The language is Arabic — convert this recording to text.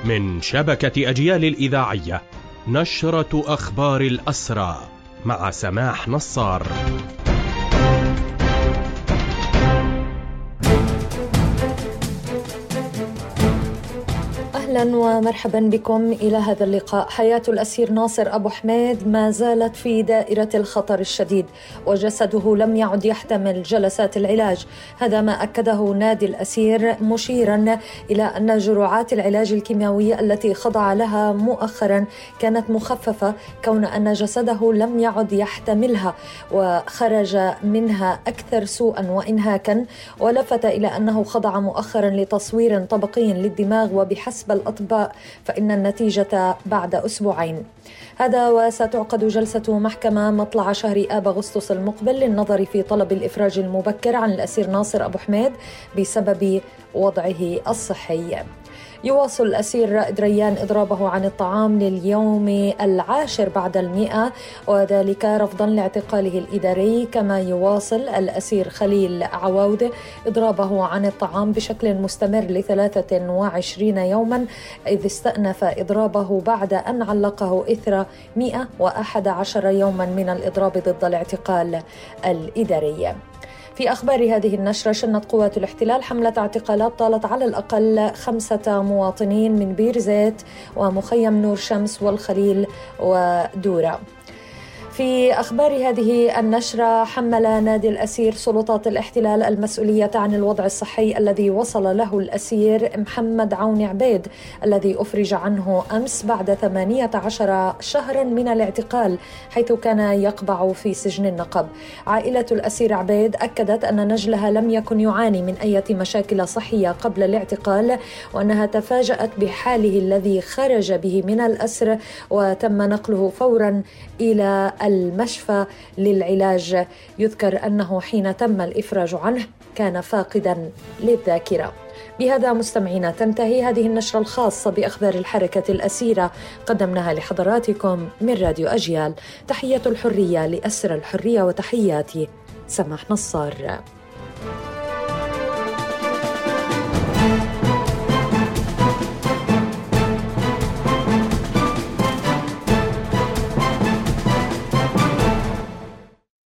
من شبكة أجيال الإذاعية، نشرة أخبار الأسرى مع سماح نصار. أهلا ومرحبا بكم إلى هذا اللقاء. حياة الأسير ناصر أبو حميد ما زالت في دائرة الخطر الشديد، وجسده لم يعد يحتمل جلسات العلاج. هذا ما أكده نادي الأسير، مشيرا إلى أن جرعات العلاج الكيماوية التي خضع لها مؤخرا كانت مخففة، كون أن جسده لم يعد يحتملها وخرج منها أكثر سوءا وإنهاكا. ولفت إلى أنه خضع مؤخرا لتصوير طبقي للدماغ، وبحسب الأطباء فإن النتيجة بعد أسبوعين. هذا وستعقد جلسة محكمة مطلع شهر آب أغسطس المقبل للنظر في طلب الإفراج المبكر عن الأسير ناصر أبو حميد بسبب وضعه الصحي. يواصل الأسير رائد ريان إضرابه عن الطعام لليوم 10 بعد 100، وذلك رفضا لاعتقاله الإداري. كما يواصل الأسير خليل عواود إضرابه عن الطعام بشكل مستمر ل23 يوما، إذ استأنف إضرابه بعد أن علقه إثر 111 يوما من الإضراب ضد الاعتقال الإداري. في أخبار هذه النشرة، شنت قوات الاحتلال حملة اعتقالات طالت على الأقل 5 مواطنين من بير زيت ومخيم نور شمس والخليل ودورة. في أخبار هذه النشرة، حمل نادي الأسير سلطات الاحتلال المسؤولية عن الوضع الصحي الذي وصل له الأسير محمد عون عبيد، الذي أفرج عنه أمس بعد 18 شهرا من الاعتقال، حيث كان يقبع في سجن النقب. عائلة الأسير عبيد أكدت أن نجلها لم يكن يعاني من أي مشاكل صحية قبل الاعتقال، وأنها تفاجأت بحاله الذي خرج به من الأسر، وتم نقله فورا إلى المشفى للعلاج. يذكر أنه حين تم الإفراج عنه كان فاقدا للذاكرة. بهذا مستمعينا تنتهي هذه النشرة الخاصة بأخبار الحركة الأسيرة، قدمناها لحضراتكم من راديو أجيال. تحية الحرية لأسر الحرية، وتحياتي سماح نصار.